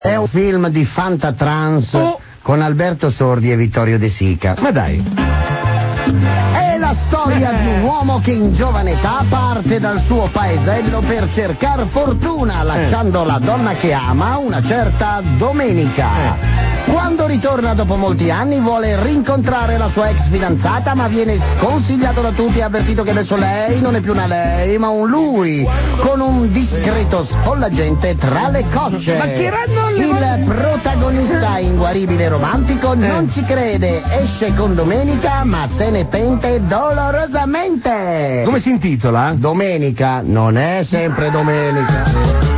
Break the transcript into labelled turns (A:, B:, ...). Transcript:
A: È un film di fantatrans con Alberto Sordi e Vittorio De Sica.
B: Ma dai.
A: È la storia di un uomo che in giovane età parte dal suo paesello per cercare fortuna, lasciando la donna che ama, una certa Domenica. Quando ritorna dopo molti anni vuole rincontrare la sua ex fidanzata, ma viene sconsigliato da tutti e avvertito che adesso lei non è più una lei ma un lui, con un discreto sfollagente tra le cosce.
B: Ma che erano
A: Il protagonista inguaribile romantico non ci crede, esce con Domenica ma se ne pente dolorosamente.
B: Come si intitola?
A: Domenica non è sempre domenica.